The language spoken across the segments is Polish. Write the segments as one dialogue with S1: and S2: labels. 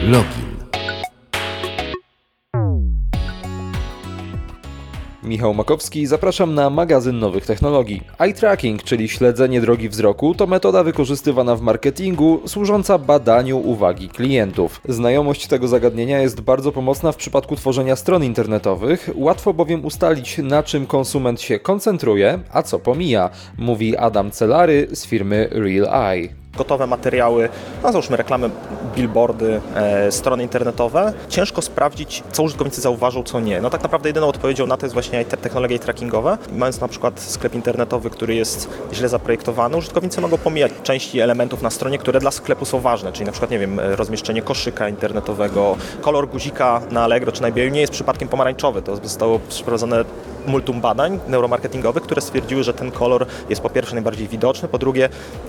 S1: Login.
S2: Michał Makowski, zapraszam na magazyn nowych technologii. Eye tracking, czyli śledzenie drogi wzroku, to metoda wykorzystywana w marketingu, służąca badaniu uwagi klientów. Znajomość tego zagadnienia jest bardzo pomocna w przypadku tworzenia stron internetowych, łatwo bowiem ustalić, na czym konsument się koncentruje, a co pomija, mówi Adam Celary z firmy Real Eye.
S3: Gotowe materiały, załóżmy reklamy, billboardy, strony internetowe. Ciężko sprawdzić, co użytkownicy zauważą, co nie. No tak naprawdę jedyną odpowiedzią na to jest właśnie technologie trackingowe. Mając na przykład sklep internetowy, który jest źle zaprojektowany, użytkownicy mogą pomijać części elementów na stronie, które dla sklepu są ważne, czyli na przykład, nie wiem, rozmieszczenie koszyka internetowego, kolor guzika na Allegro czy na eBayu nie jest przypadkiem pomarańczowy. To zostało przeprowadzone multum badań neuromarketingowych, które stwierdziły, że ten kolor jest po pierwsze najbardziej widoczny, po drugie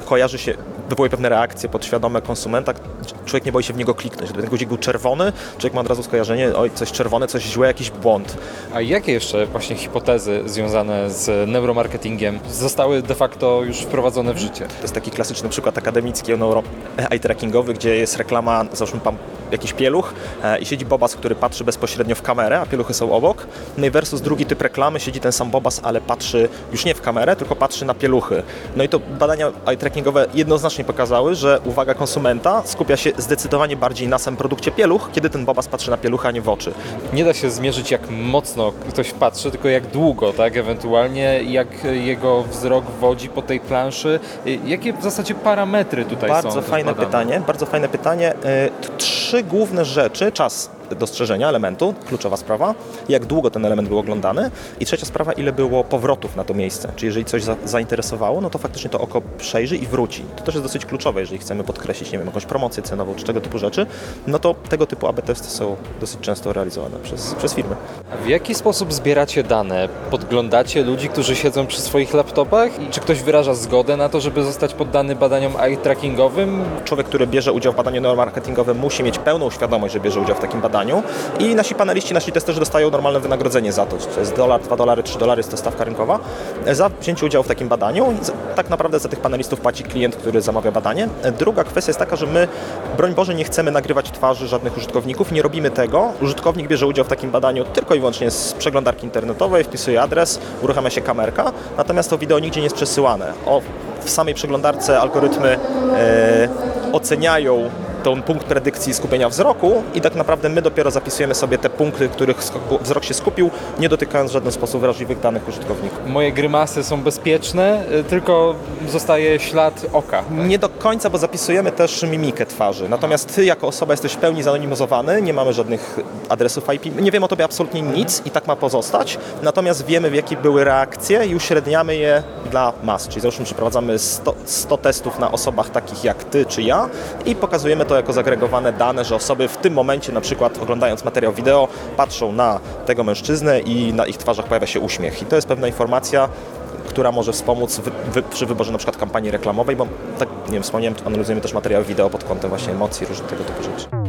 S3: wywołuje pewne reakcje podświadome konsumenta. Człowiek nie boi się w niego kliknąć. Gdyby ten guzik był czerwony, człowiek ma od razu skojarzenie, oj, coś czerwone, coś źle, jakiś błąd.
S2: A jakie jeszcze właśnie hipotezy związane z neuromarketingiem zostały de facto już wprowadzone w życie?
S3: To jest taki klasyczny przykład akademicki eye trackingowy, gdzie jest reklama, załóżmy jakiś pieluch i siedzi bobas, który patrzy bezpośrednio w kamerę, a pieluchy są obok. No i versus drugi typ reklamy, siedzi ten sam bobas, ale patrzy już nie w kamerę, tylko patrzy na pieluchy. No i to badania eye trackingowe jednoznacznie pokazały, że uwaga konsumenta skupia się zdecydowanie bardziej na samym produkcie pieluch, kiedy ten bobas patrzy na pieluchy, a nie w oczy.
S2: Nie da się zmierzyć, jak mocno ktoś patrzy, tylko jak długo, tak? Ewentualnie jak jego wzrok wodzi po tej planszy. Jakie w zasadzie parametry tutaj są?
S3: Bardzo fajne pytanie. Trzy główne rzeczy. Czas dostrzeżenia elementu, kluczowa sprawa, jak długo ten element był oglądany i trzecia sprawa, ile było powrotów na to miejsce. Czyli jeżeli coś zainteresowało, no to faktycznie to oko przejrzy i wróci. To też jest dosyć kluczowe, jeżeli chcemy podkreślić, nie wiem, jakąś promocję cenową czy tego typu rzeczy, no to tego typu AB testy są dosyć często realizowane przez firmy.
S2: A w jaki sposób zbieracie dane? Podglądacie ludzi, którzy siedzą przy swoich laptopach? I czy ktoś wyraża zgodę na to, żeby zostać poddany badaniom eye trackingowym?
S3: Człowiek, który bierze udział w badaniu neuromarketingowym, musi mieć pełną świadomość, że bierze udział w takim badaniu i nasi paneliści, nasi testerzy dostają normalne wynagrodzenie za to. To jest $1, $2, $3 jest to stawka rynkowa za wzięcie udziału w takim badaniu. Tak naprawdę za tych panelistów płaci klient, który zamawia badanie. Druga kwestia jest taka, że my, broń Boże, nie chcemy nagrywać twarzy żadnych użytkowników, nie robimy tego. Użytkownik bierze udział w takim badaniu tylko i wyłącznie z przeglądarki internetowej, wpisuje adres, uruchamia się kamerka, natomiast to wideo nigdzie nie jest przesyłane. W samej przeglądarce algorytmy oceniają ten punkt predykcji skupienia wzroku i tak naprawdę my dopiero zapisujemy sobie te punkty, których wzrok się skupił, nie dotykając w żaden sposób wrażliwych danych użytkowników.
S2: Moje grymasy są bezpieczne, tylko zostaje ślad oka.
S3: Nie do końca, bo zapisujemy też mimikę twarzy. Natomiast ty jako osoba jesteś w pełni zanonimizowany, nie mamy żadnych adresów IP, nie wiemy o tobie absolutnie nic i tak ma pozostać. Natomiast wiemy, w jakie były reakcje i uśredniamy je dla mas. Czyli załóżmy, przeprowadzamy 100 testów na osobach takich jak ty czy ja i pokazujemy to jako zagregowane dane, że osoby w tym momencie, na przykład oglądając materiał wideo, patrzą na tego mężczyznę i na ich twarzach pojawia się uśmiech. I to jest pewna informacja, która może wspomóc przy wyborze na przykład kampanii reklamowej, bo tak, nie wiem, wspomniałem, analizujemy też materiał wideo pod kątem właśnie emocji, różnych tego typu rzeczy.